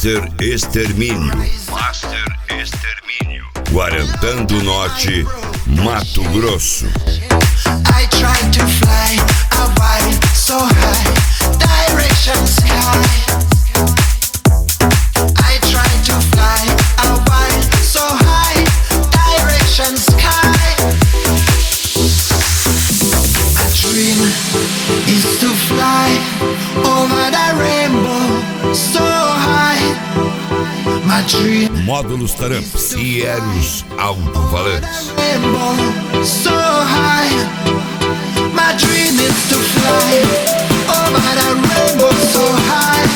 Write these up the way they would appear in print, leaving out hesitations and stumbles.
Master Extermínio. Master Extermínio. Guarantã do Norte, Mato Grosso. I try to fly a while so high, direction sky. I try to fly a while so high, direction sky. My dream is to fly over the rainbow so high. My dream. Módulos Taramps e Eros Alto-Falantes. Rainbow so high. My dream is to fly over the rainbow so high.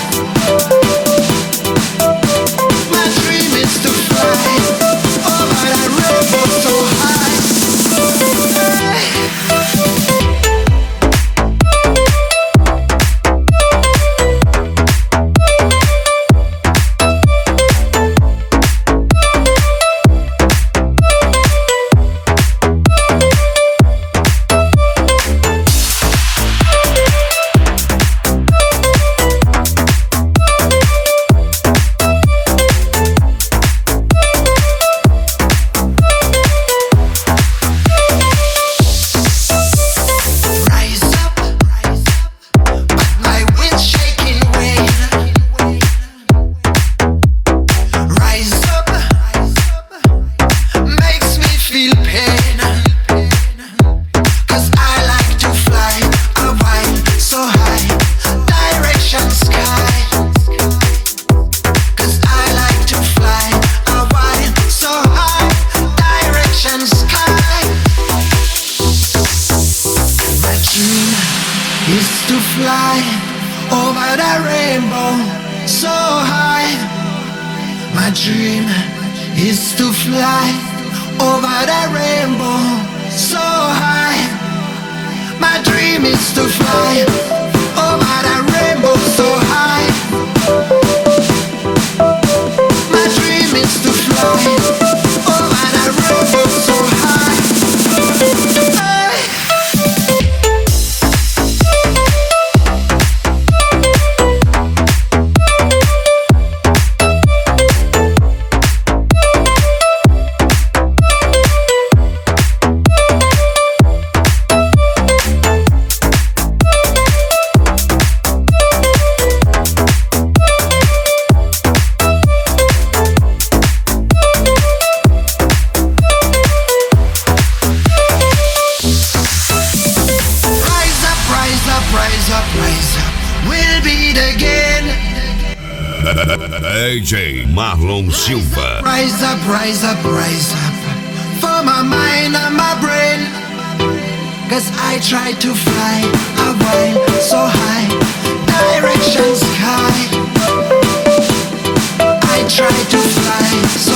My dream is to fly over the rainbow so high. DJ Marlon Silva. Rise up, rise up, rise up for my mind and my brain. Cause I try to fly a while so high, direction sky. I try to fly